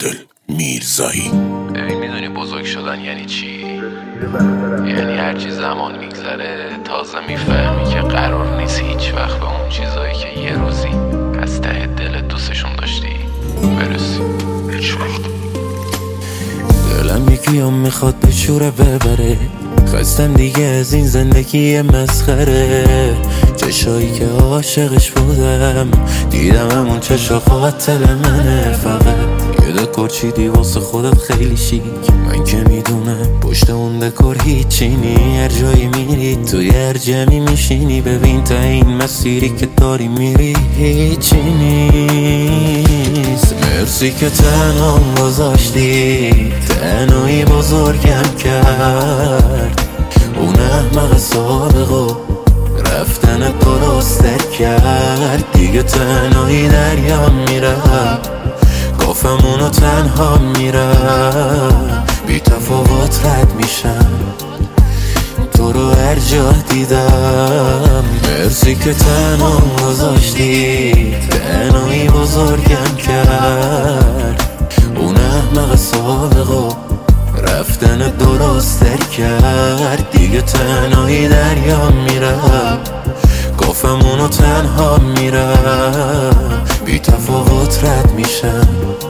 عادل میرزایی. ببین میدونی بزرگ شدن یعنی چی؟ یعنی هرچی زمان میگذره تازه میفهمی که قرار نیست هیچ وقت به اون چیزایی که یه روزی از ته دلت دوستشون داشتی برسی. هیچ وقت. دلم یکیام میخواد به شوره ببره، خواستم دیگه از این زندگی مسخره. چشایی که عاشقش بودم دیدم همون چشا قاتل منه. فقط یه دکور چیدی واسه خودت خیلی شیک، من که میدونم پشت اون دکور هیچی نی. هر جایی میری توی هر جمعی میشینی، ببین تا این مسیری که داری میری هیچی نیست. مرسی که تنهام گذاشتی، تنهایی بزرگم کرد. اون احمق سابقو رفتن درستر کرد. دیگه تنهایی دریام میرم، گفتم اونو تنها میرم. بی تفاوت رد میشم، تو رو هر جا دیدم. مرسی که تنها گذاشتی، تنهایی بزرگم کرد. اون احمق سابقو رفتن درستر کرد. دیگه تنهایی دریام میرم، گفتم اونو تنها میرم. بی تفاوت رد میشم،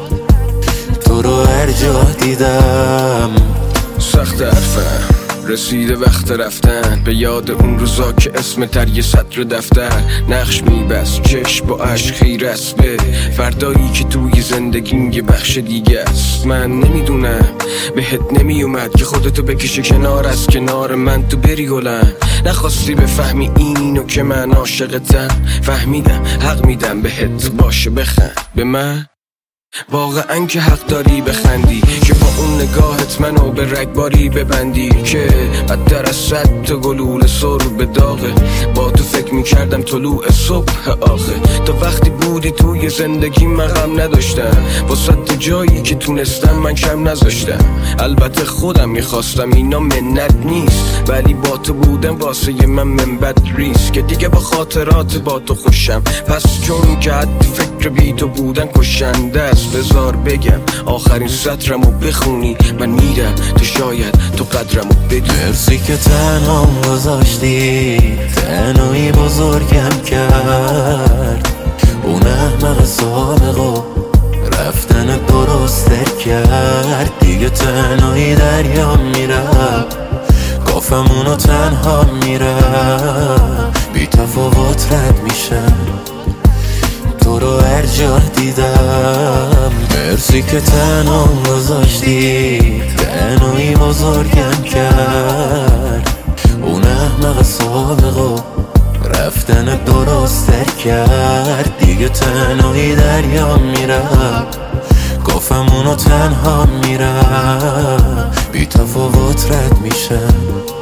تو رو هر جا دیدم. سخت حرفم رسیده وقت رفتن، به یاد اون روزا که اسم در یه سطر دفتر نقش میبست چشم با عشق خیر است به فردایی که توی زندگیم یه بخش دیگه است. من نمیدونم بهت نمیومد که خودتو بکشه کنار از کنار من تو بری گلم. نخواستی بفهمی اینو که من عاشقتم، فهمیدم حق میدم بهت باشه بخند به من. واقعا که حق داری بخندی که با اون نگاهت منو به رگباری ببندی که بدتر از 100 تا گلوله سر به داغه. با تو فکر میکردم طلوع صبح آخه. تا وقتی بودی توی زندگی من غم نداشتم، واسه تا جایی که تونستم من کم نذاشتم. البته خودم میخواستم اینا منت نیست، ولی با تو بودم واسه من منبت ریست که دیگه با خاطرات با تو خوشم. پس چون که حد فکر بی تو بودن کشنده است، بذار بگم آخرین سطرمو بخونی من میرم تو شاید تو قدرمو بدی. مرسی که تنها گذاشتی، تنهایی بزرگم کرد. اون احمق سابقو رفتن درستر کرد. دیگه تنهایی دریام میرم، گفتم اونو تنها میرم. بی تفاوت رد میشم، تو رو هر جا دیدم. مرسی که تنها گذاشتی، تنهایی بزرگم کرد. اون احمق سابقو رفتن درستر کرد. دیگه تنهایی دریام میرم، گفتم اونو تنها میرم. بی تفاوت رد میشم،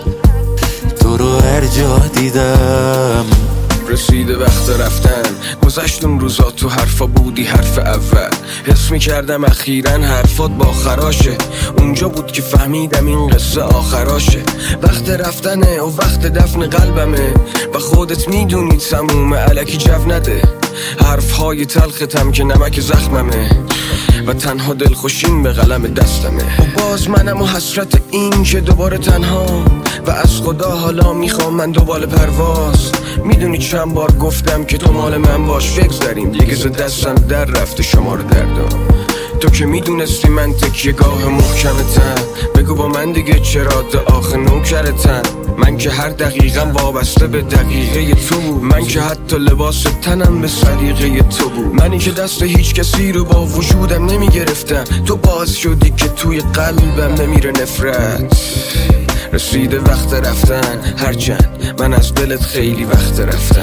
تو رو هر جا دیدم. رسیده وقت رفتن، گذشت اون روزا تو حرفا بودی حرف اول. حس میکردم اخیراً حرفات با خراشه، اونجا بود که فهمیدم این قصه آخراشه. وقت رفتنه و وقت دفن قلبمه و خودت میدونی تموم الکی جو نده. حرفهای تلختم که نمک زخممه و تنها دلخوشیم به قلم دستمه. و باز منم و حسرت این که دوباره تنها و از خدا حالا میخوام من دوباره پرواز. میدونی چند بار گفتم که تو مال من باش، بگذاریم دیگه ز دستم در رفته شمار دردم. تو که میدونستی من تکیه گاه محکمتم، بگو با من دیگه چرا آخه نوکرتم. من که هر دقیقم وابسته به دقیقه تو بود، من که حتی لباس تنم به سلیقه تو بود. منی که دست هیچ کسی رو با وجودم نمیگرفتم، تو باز شدی که توی قلبم نمیره نفرت. رسیده وقت رفتن، هرچند من از دلت خیلی وقت رفتم.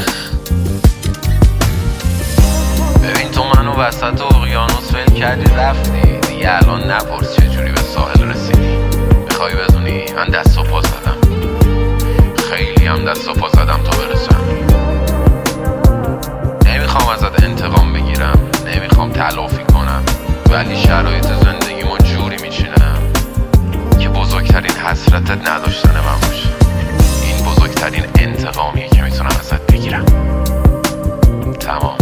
ببین تو منو وسط اقیانوس ول کردی رفتی، دیگه الان نپرس چجوری به ساحل رسیدی. میخوای بدونی من دست و پا زدم، خیلی هم دست و پا زدم تا برسم. نمیخوام ازت انتقام بگیرم، نمیخوام تلافی کنم، ولی شرایط زندگیمو جوری میچینم که بزرگترین حسرتت نداشتن من باشه. این بزرگترین انتقامیه که میتونم ازت بگیرم. تمام.